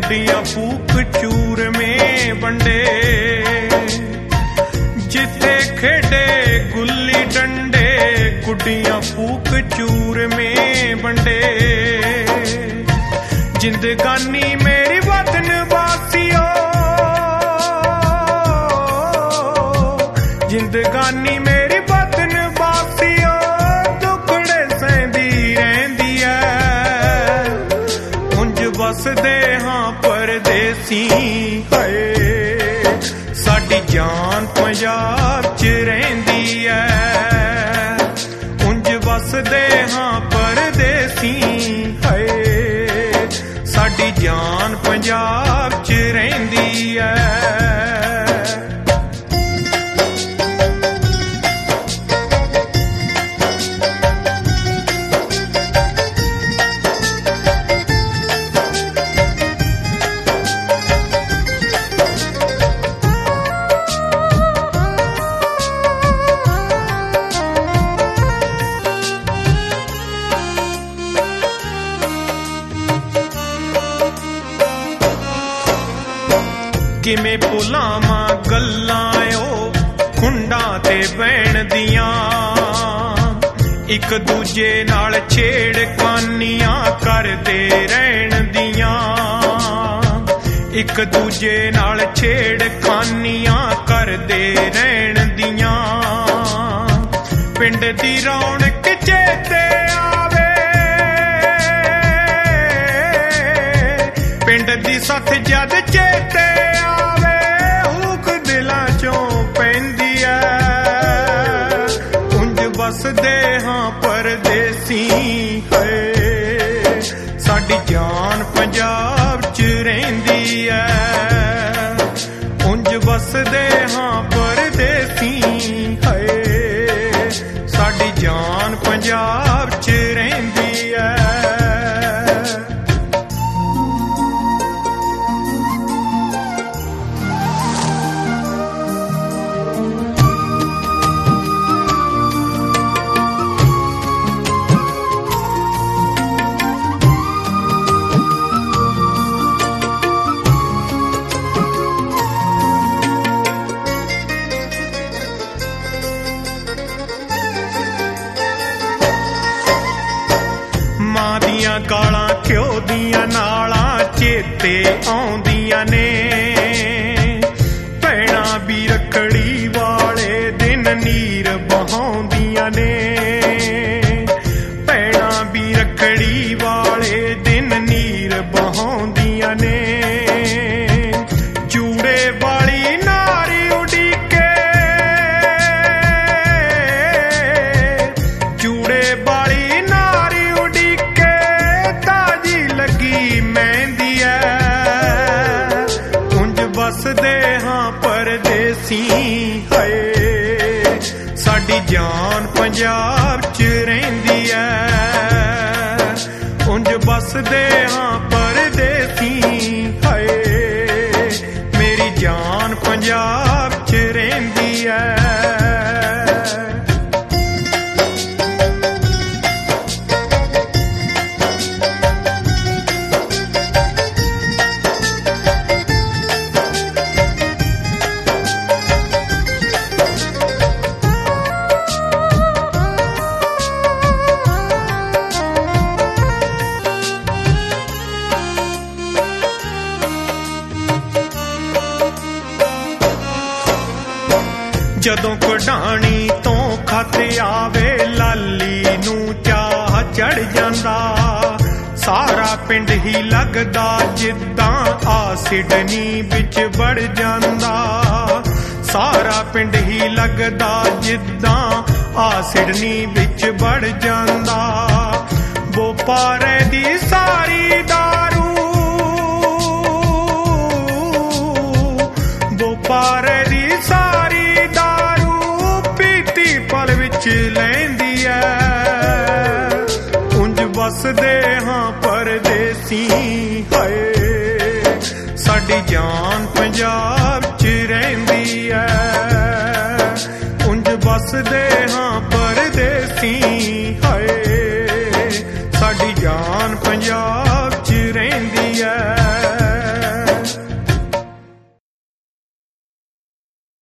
गुड्डियां फूक चूरमे वंडे जिथे खेडे गुल्ली डंडे गुड्डियां फूक चूरमे वंडे जिंदगानी मेरी वतन वासियो जिंदगानी मेरी वतन वासियो दुखड़े सहंदी रहिंदी है उंज वसदे हां परदेसी हाय साडी जान पंजाब च रहिंदी है उंज वसदे हां परदेसी हाय साडी जान पंजाब च रहिंदी है किमें भुलावां गल्लां ओ खुंडां ते बैण दियां एक दूजे नाल छेड़खानियां करदे रहण दियां एक दूजे नाल छेड़खानियां करदे रहण दियां पिंड दी रौनक चेते आवे पिंड दी सथ जद चेते वसदे हां परदेसी है साडी जान पंजाब च रहिंदी है उंज वसदे हां परदेसी है साडी जान पंजाब च रहिंदी है गालां घ्यो दियां नालां चेते आउंदियां ने भैणां भी रखड़ी वाले दिन नीर बहाउंदियां ने भैणां भी रखड़ी वाले दिन नीर बहाउंदियां ने चूड़े वाली नारी उड़ीके चूड़े वाली वसदे हां परदेसी है साडी जान पंजाब च रहिंदी है उंज वसदे हां परदेसी है मेरी जान पंजाब च रहिंदी है जदों कढाणी तो खत आवे लाली नूं चाह चढ़ जांदा सारा पिंड ही लगदा जिद्दां आ सिडनी विच बढ़ जांदा सारा पिंड ही लगदा जिद्दां आ सिडनी विच बढ़ जांदा बोपारे दी सारी दारू बोपारे दी सारी लैंदी है उंज वसदे हां परदेसी है साडी जान पंजाब च रहिंदी है उंज वसदे हां परदेसी है साडी जान पंजाब